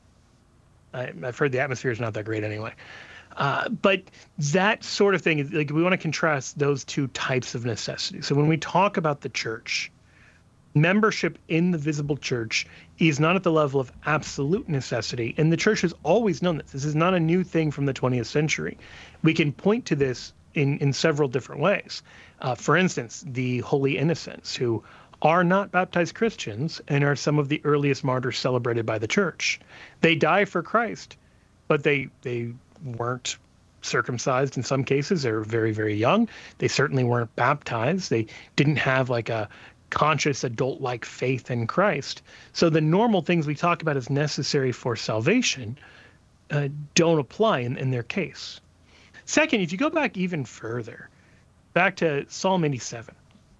I, I've heard the atmosphere is not that great anyway. Uh, but that sort of thing is like, we want to contrast those two types of necessity. So when we talk about the church, membership in the visible church is not at the level of absolute necessity. And the church has always known this. This is not a new thing from the twentieth century. We can point to this in, in several different ways. Uh, for instance, the Holy Innocents, who are not baptized Christians and are some of the earliest martyrs celebrated by the church. They die for Christ, but they they weren't circumcised in some cases. They were very, very young. They certainly weren't baptized. They didn't have like a conscious adult-like faith in Christ. So the normal things we talk about as necessary for salvation uh, don't apply in, in their case. Second, if you go back even further, back to Psalm eighty-seven,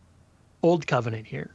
Old Covenant here,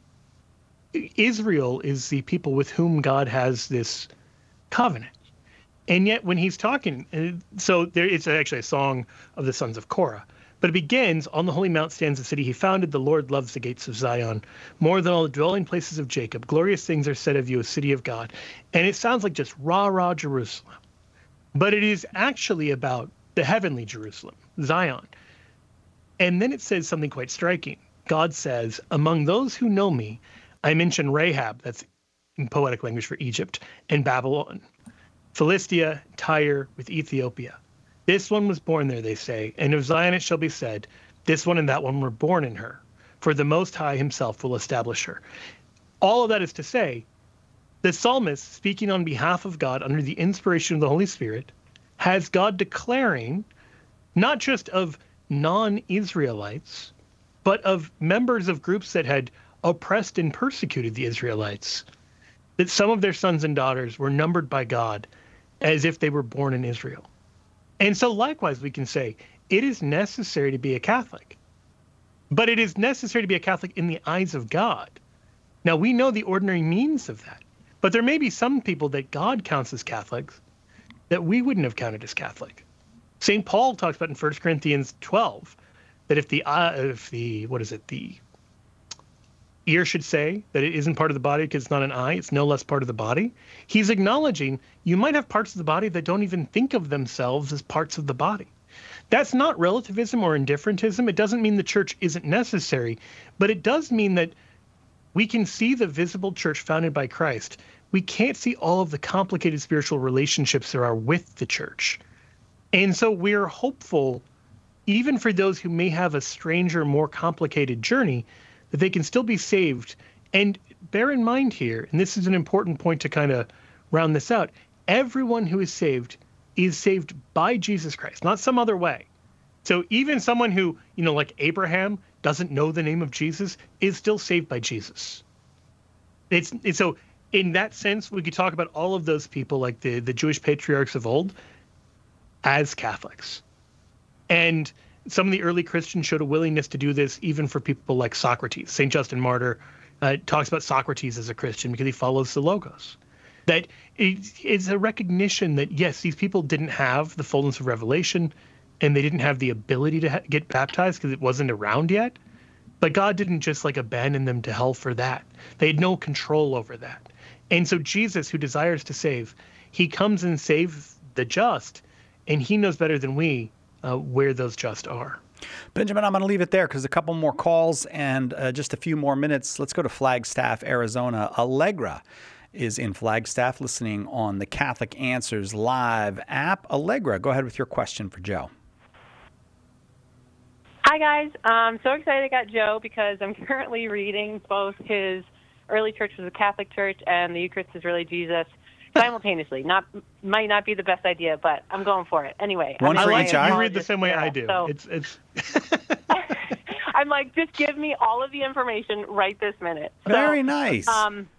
Israel is the people with whom God has this covenant. And yet when he's talking, so there, it's actually a song of the sons of Korah, but it begins, on the holy mount stands the city he founded, the Lord loves the gates of Zion, more than all the dwelling places of Jacob. Glorious things are said of you, a city of God. And it sounds like just rah, rah, Jerusalem. But it is actually about the heavenly Jerusalem, Zion. And then it says something quite striking. God says, among those who know me, I mention Rahab, that's in poetic language for Egypt, and Babylon, Philistia, Tyre, with Ethiopia. This one was born there, they say, and of Zion it shall be said, this one and that one were born in her, for the Most High himself will establish her. All of that is to say, the psalmist, speaking on behalf of God under the inspiration of the Holy Spirit, has God declaring, not just of non-Israelites, but of members of groups that had oppressed and persecuted the Israelites, that some of their sons and daughters were numbered by God as if they were born in Israel. And so likewise, we can say it is necessary to be a Catholic, but it is necessary to be a Catholic in the eyes of God. Now, we know the ordinary means of that, but there may be some people that God counts as Catholics that we wouldn't have counted as Catholic. Saint Paul talks about in First Corinthians twelve that if the, uh, if the, what is it, the ear should say that it isn't part of the body because it's not an eye, it's no less part of the body. He's acknowledging you might have parts of the body that don't even think of themselves as parts of the body. That's not relativism or indifferentism. It doesn't mean the church isn't necessary, but it does mean that we can see the visible church founded by Christ. We can't see all of the complicated spiritual relationships there are with the church. And so we're hopeful, even for those who may have a stranger, more complicated journey, that they can still be saved. And bear in mind here, and this is an important point to kind of round this out, everyone who is saved is saved by Jesus Christ, not some other way. So even someone who, you know, like Abraham, doesn't know the name of Jesus is still saved by Jesus. It's, it's so in that sense, we could talk about all of those people, like the, the Jewish patriarchs of old, as Catholics. And some of the early Christians showed a willingness to do this even for people like Socrates. Saint Justin Martyr uh, talks about Socrates as a Christian because he follows the Logos. That it, it's a recognition that, yes, these people didn't have the fullness of revelation and they didn't have the ability to ha- get baptized because it wasn't around yet. But God didn't just like abandon them to hell for that. They had no control over that. And so Jesus, who desires to save, he comes and saves the just, and he knows better than we uh, where those just are. Benjamin, I'm going to leave it there because a couple more calls and uh, just a few more minutes. Let's go to Flagstaff, Arizona. Allegra is in Flagstaff, listening on the Catholic Answers Live app. Allegra, go ahead with your question for Joe. Hi, guys. I'm so excited I got Joe because I'm currently reading both his early church was a Catholic church and the Eucharist is really Jesus simultaneously. Not might not be the best idea, but I'm going for it. Anyway. One I'm for like, each eye? You read the same way I do. So It's it's. I'm like, just give me all of the information right this minute. So, Very nice. Um,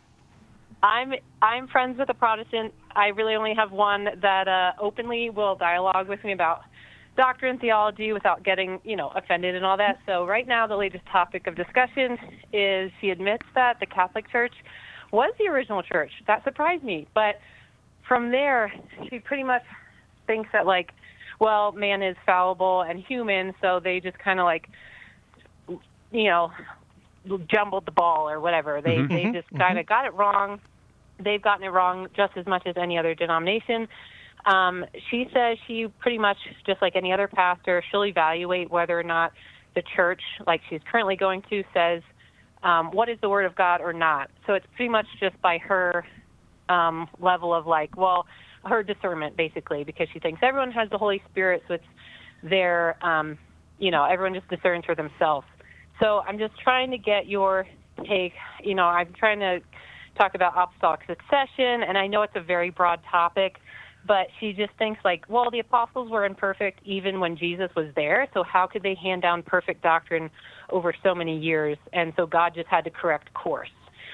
I'm I'm friends with a Protestant. I really only have one that uh, openly will dialogue with me about doctrine, theology, without getting, you know, offended and all that. So right now, the latest topic of discussion is she admits that the Catholic Church was the original church. That surprised me. But from there, she pretty much thinks that, like, well, man is fallible and human, so they just kind of, like, you know, jumbled the ball or whatever. They, Mm-hmm. they just kind of got it wrong. They've gotten it wrong just as much as any other denomination. Um, she says she pretty much, just like any other pastor, she'll evaluate whether or not the church, like she's currently going to, says um, what is the Word of God or not. So it's pretty much just by her um, level of, like, well, her discernment, basically, because she thinks everyone has the Holy Spirit, so it's their, um, you know, everyone just discerns for themselves. So I'm just trying to get your take. You know, I'm trying to talk about apostolic succession, and I know it's a very broad topic, but she just thinks, like, well, the apostles were imperfect even when Jesus was there, so how could they hand down perfect doctrine over so many years? And so God just had to correct course.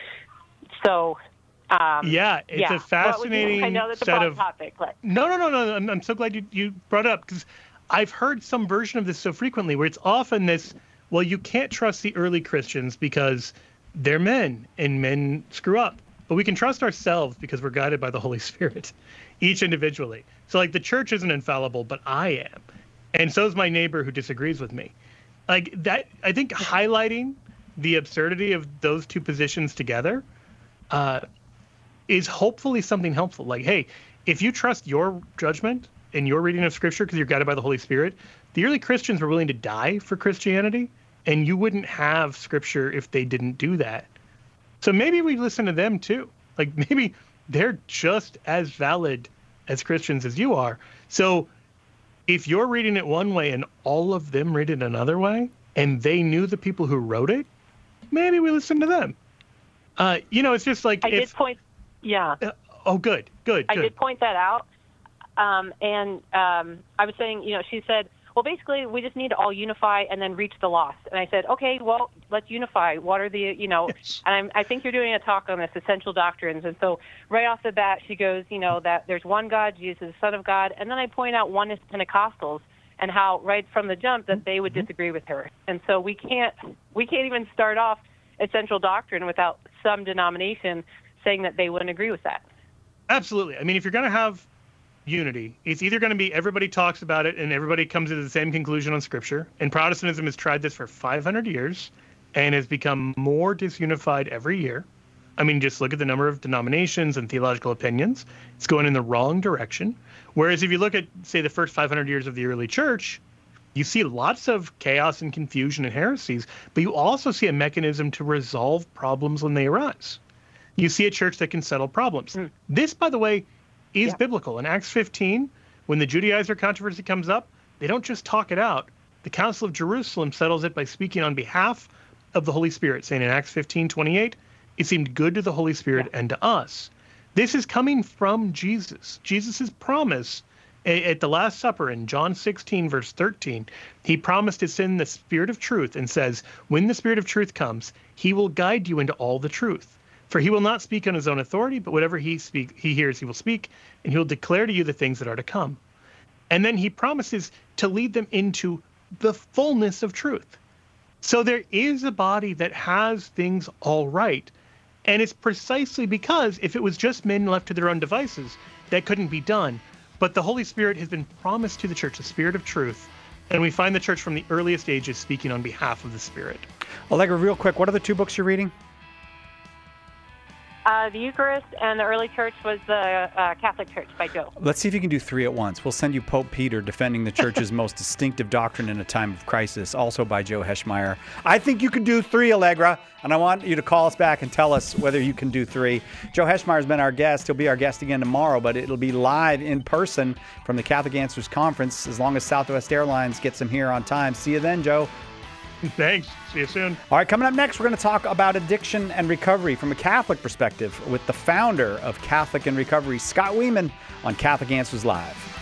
So, um, yeah, it's yeah. a fascinating I know that's a set broad of topic, but No, no, no, no. I'm, I'm so glad you, you brought it up, because I've heard some version of this so frequently where it's often this, well, you can't trust the early Christians because they're men and men screw up. But we can trust ourselves because we're guided by the Holy Spirit, each individually. So, like, the church isn't infallible, but I am. And so is my neighbor who disagrees with me. Like, that, I think highlighting the absurdity of those two positions together uh, is hopefully something helpful. Like, hey, if you trust your judgment and your reading of Scripture because you're guided by the Holy Spirit, the early Christians were willing to die for Christianity, and you wouldn't have Scripture if they didn't do that. So maybe we listen to them too. Like, maybe they're just as valid as Christians as you are. So if you're reading it one way and all of them read it another way, and they knew the people who wrote it, maybe we listen to them. Uh, you know, it's just like I if, did point, yeah. Uh, oh, good, good, I good. did point that out. Um, and um, I was saying, you know, she said, well, basically, we just need to all unify and then reach the lost. And I said, okay, well, let's unify. What are the, you know, yes. and I'm, I think you're doing a talk on this, essential doctrines. And so right off the bat, she goes, you know, that there's one God, Jesus is the Son of God. And then I point out oneness Pentecostals and how right from the jump that they would disagree with her. And so we can't, we can't even start off essential doctrine without some denomination saying that they wouldn't agree with that. Absolutely. I mean, if you're going to have unity, it's either going to be everybody talks about it and everybody comes to the same conclusion on Scripture. And Protestantism has tried this for five hundred years and has become more disunified every year. I mean, just look at the number of denominations and theological opinions. It's going in the wrong direction. Whereas if you look at, say, the first five hundred years of the early church, you see lots of chaos and confusion and heresies, but you also see a mechanism to resolve problems when they arise. You see a church that can settle problems. Mm. This, by the way, is yeah. biblical. In Acts fifteen, when the Judaizer controversy comes up, they don't just talk it out. The Council of Jerusalem settles it by speaking on behalf of the Holy Spirit, saying in Acts fifteen twenty-eight, it seemed good to the Holy Spirit yeah. and to us. This is coming from Jesus. Jesus' promise at the Last Supper in John sixteen, verse thirteen, he promised to send the Spirit of truth and says, when the Spirit of truth comes, he will guide you into all the truth. For he will not speak on his own authority, but whatever he speak, he hears, he will speak, and he will declare to you the things that are to come. And then he promises to lead them into the fullness of truth. So there is a body that has things all right. And it's precisely because if it was just men left to their own devices, that couldn't be done. But the Holy Spirit has been promised to the church, the Spirit of truth. And we find the church from the earliest ages speaking on behalf of the Spirit. Allegra, real quick, what are the two books you're reading? Uh, the Eucharist and the early church was the uh, Catholic Church by Joe. Let's see if you can do three at once. We'll send you Pope Peter defending the church's most distinctive doctrine in a time of crisis, also by Joe Heschmeyer. I think you can do three, Allegra, and I want you to call us back and tell us whether you can do three. Joe Heschmeyer has been our guest. He'll be our guest again tomorrow, but it'll be live in person from the Catholic Answers Conference as long as Southwest Airlines gets him here on time. See you then, Joe. Thanks. See you soon. All right, coming up next, we're going to talk about addiction and recovery from a Catholic perspective with the founder of Catholic and Recovery, Scott Weeman, on Catholic Answers Live.